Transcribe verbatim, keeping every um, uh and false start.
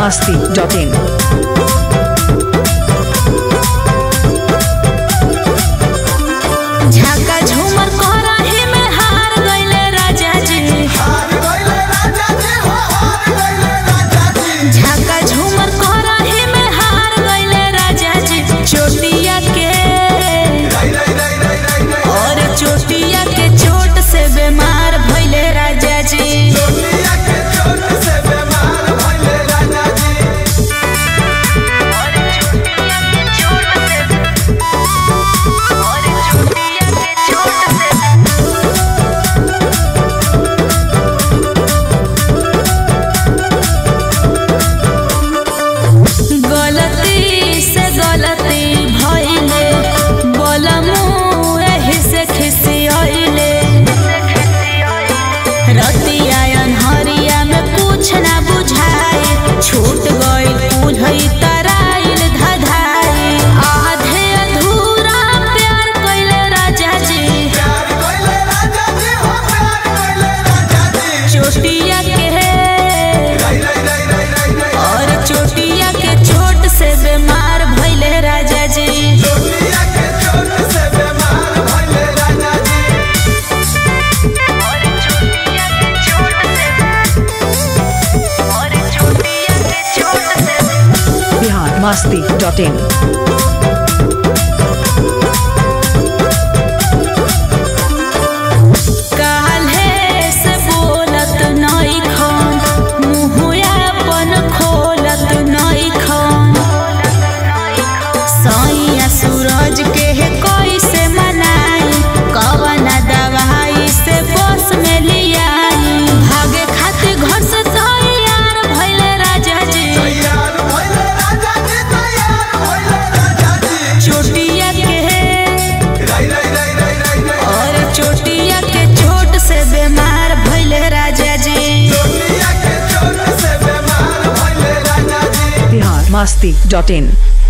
masti dot in. झाका झूमर करही में हार गइले राजा जी, हार गइले राजा जी हो हार गइले राजा जी। झाका झूमर करही में हार गइले राजा जी। चोटिया के रई रई रई रई रई रई और चोटिया के चोट से बीमार भइले राजा जी। चोटिया के चोट से बीमार भइले राजा जी। और चोटिया के चोट से और चोटिया के चोट से गलती से गलती भइले बोलमु एही से खिसियइले। रतिया अन्हरिया में कुछ ना बुझाई, छूट गइल पुलई तराइल धधाई। आधे अधूरा प्यार कइले राजा जी, प्यार कइले राजा जी हो प्यार कइले राजा जी। चोटिया के रई रई रई रई रई रई और चोटिया के चोट से बीमार भइले राजा जी। चोटिया के चोट से बीमार भइले राजा जी। और चोटिया के चोट से और चोटिया के चोट से Bihar masti dot in. काल्हे से बोलत नई खन, मुहुया अपन खोलत नई खन। सैया सूरज के है कैसे मनाई, कवना दवाई से बस में लियाई। भागे खातिर घर से तैयार भइले राजा जी। तैयार भइले राजा जी तैयार भइले राजा जी। चोटिया के रई रई रई रई रई रई और चोटिया के चोट से बीमार भइले राजा जी। चोटिया के चोट से बीमार भइले राजा जी। Bihar masti dot in.